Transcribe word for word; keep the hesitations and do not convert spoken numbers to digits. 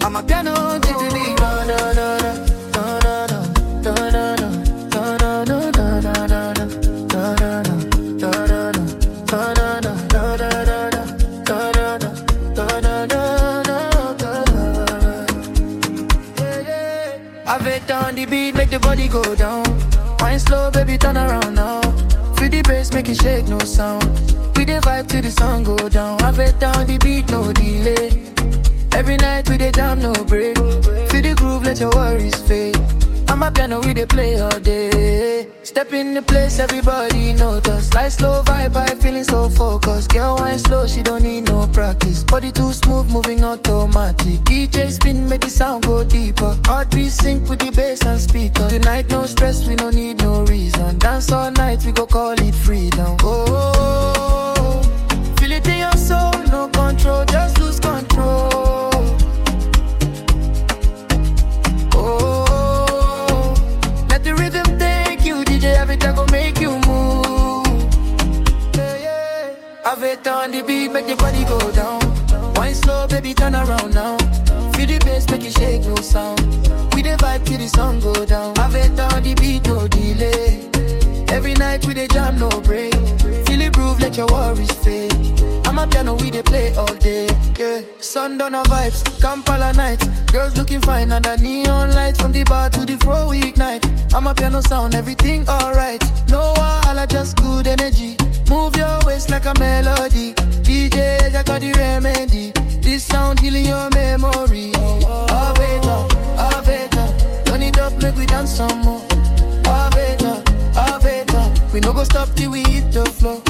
I'm a piano to the beat. No, no, no, no. Have it on the beat, make the body go down. Wine slow, baby, turn around now. Feel the bass, make it shake, no sound. We the vibe till the sun go down. Have it on the beat, no delay. Every night we the jam, no break. Feel the groove, let your worries fade. I'm a piano, we the play all day. Step in the place, everybody notice. Slide slow vibe, I feeling so focused. Girl, wine slow, she don't need no practice. Body too smooth, moving automatic. D J spin, make the sound go deeper. Heartbeat sync with the bass and speaker. Tonight, no stress, we don't need no reason. Dance all night, we go call it freedom. Oh, feel it in your soul, no control, just lose control. Have it on the beat, make the body go down. Wine slow, baby, turn around now. Feel the bass, make it shake, no sound. We the vibe till the sun go down. Have it on the beat, no delay. Every night we the jam, no break. Feel the groove, let your worries fade. I'm a piano, we the play all day. Yeah, sundown vibes, Kampala nights. Girls looking fine under neon lights. From the bar to the floor, we ignite. I'm a piano sound, everything alright. No wahala, just good energy. Move your waist like a melody. D J, I got the remedy. This sound healing your memory. Have it up, have it up. Turn it up, make we dance some more. Have it up, have it up. We no go stop till we hit the floor.